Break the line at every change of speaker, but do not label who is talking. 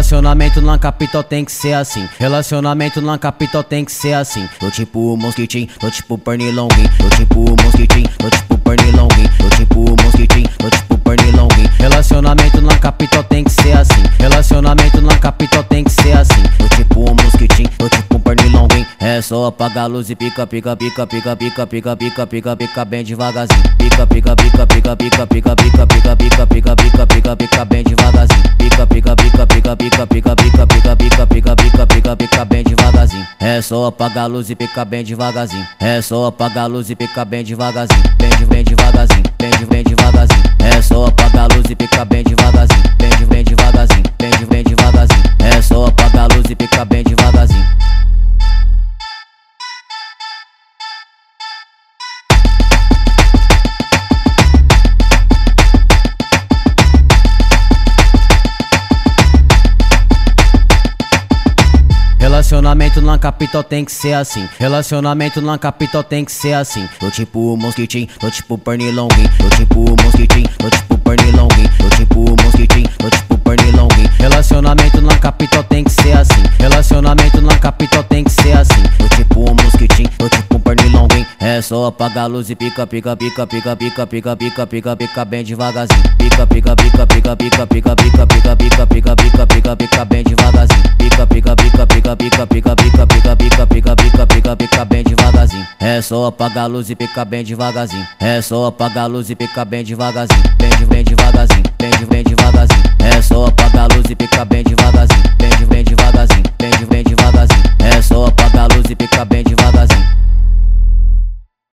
Relacionamento na capital tem que ser assim. Relacionamento na capital tem que ser assim. Tô tipo mosquitinho, tô tipo pernilonguinho. Tô tipo mosquitinho, tô tipo pernilonguinho. Tô tipo mosquitinho, tô tipo pernilonguinho. Relacionamento na capital tem que ser assim. Relacionamento na capital tem que ser assim. Tô tipo mosquitinho, tô tipo pernilonguinho. É só apagar a luz e pica, pica, pica, pica, pica, pica, pica, pica, pica bem devagarzinho. Pica, pica, pica, pica, pica, pica, pica, pica, pica, pica, pica, pica, pica bem devagarzinho. Pica, pica, pica, pica, pica, pica, pica, pica, pica, pica, pica, pica, pica bem devagarzinho. É só apagar a luz e pica bem devagarzinho. É só apagar a luz e pica bem devagarzinho. Bem devagarzinho, bem devagarzinho. É só apagar a luz e pica bem devagarzinho. Bem devagarzinho, bem devagarzinho. É só apagar a luz e pica bem devagarzinho. Relacionamento na capital tem que ser assim. Relacionamento na capital tem que ser assim. Tô tipo mosquitinho, tô tipo pernilonguinho. Tô tipo mosquitinho, tô tipo pernilonguinho. Tô tipo mosquitinho, tô tipo pernilonguinho. Relacionamento na capital tem que ser assim. Relacionamento na capital tem que ser assim. Tô tipo mosquitinho, tô tipo pernilonguinho. É só apagar a luz e pica, pica, pica, pica, pica, pica, pica, pica, pica bem devagarzinho. Pica, pica, pica, pica, pica, pica, pica, pica, pica, pica, pica, pica, pica bem devagarzinho. Pica, pica, pica, pica, pica, pica, pica, pica, pica, pica, pica, pica, pica bem devagarzinho. É só apagar a luz e pica bem devagarzinho. É só apagar a luz e pica bem devagarzinho. Bem devagarzinho, bem devagarzinho. É só apagar a luz e pica bem devagarzinho. Bem devagarzinho, bem devagarzinho. É só apagar a luz e pica bem devagarzinho.